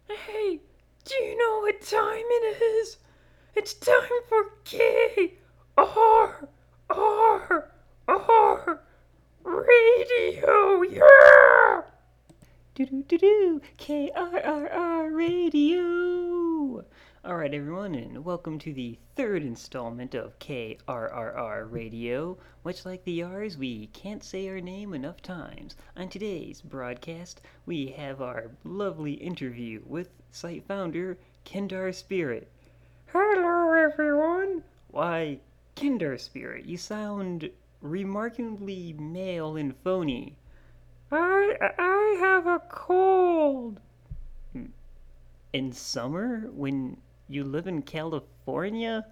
Hey, do you know what time it is? It's time for K R R R Radio, yeah! Do do do do KRRR Radio. All right, everyone, and welcome to the third installment of KRRR Radio. Much like the R's, we can't say our name enough times. On today's broadcast, we have our lovely interview with site founder Kendar Spirit. Hello, everyone. Why, Kendar Spirit, you sound remarkably male and phony. I have a cold. In summer, when you live in California?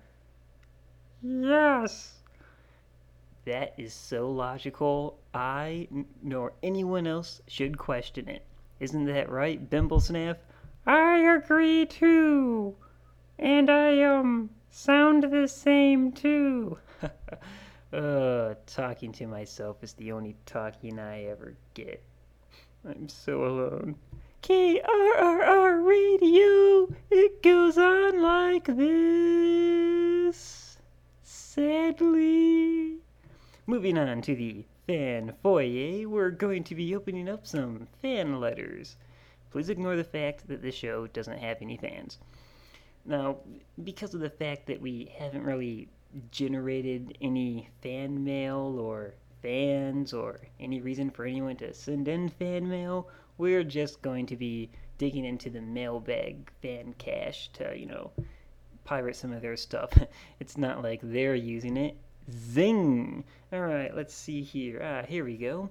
Yes. That is so logical. I nor anyone else should question it. Isn't that right, Bimblesnaff? I agree too. And I sound the same too. Talking to myself is the only talking I ever get. I'm so alone. KRRR Radio, it goes on like this. Sadly. Moving on to the fan foyer, we're going to be opening up some fan letters. Please ignore the fact that this show doesn't have any fans. Now, because of the fact that we haven't really generated any fan mail or fans or any reason for anyone to send in fan mail, we're just going to be digging into the mailbag fan cache to, pirate some of their stuff. It's not like they're using it. Zing! Alright, let's see here. Here we go.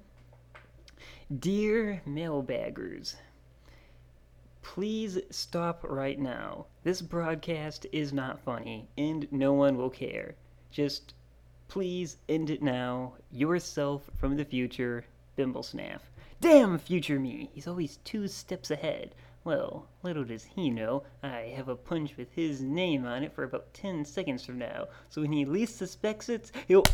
Dear mailbaggers, please stop right now. This broadcast is not funny, and no one will care. Just please end it now. Yourself from the future, Bimblesnaff. Damn future me! He's always 2 steps ahead. Well, little does he know, I have a punch with his name on it for about 10 seconds from now, so when he least suspects it, he'll...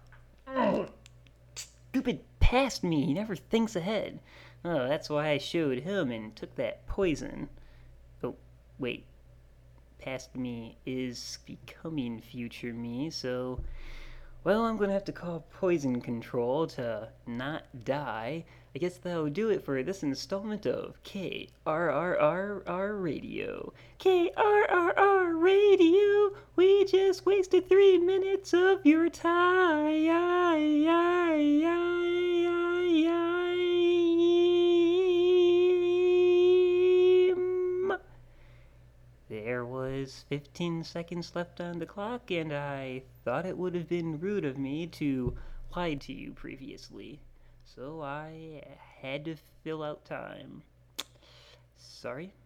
Stupid past me, he never thinks ahead. Oh, that's why I showed him and took that poison. Oh, wait. Past me is becoming future me, so... Well, I'm gonna have to call poison control to not die. I guess that'll do it for this installment of KRRR Radio. KRRR Radio, we just wasted 3 minutes of your time. There was 15 seconds left on the clock, and I thought it would have been rude of me to lie to you previously. So I had to fill out time. Sorry.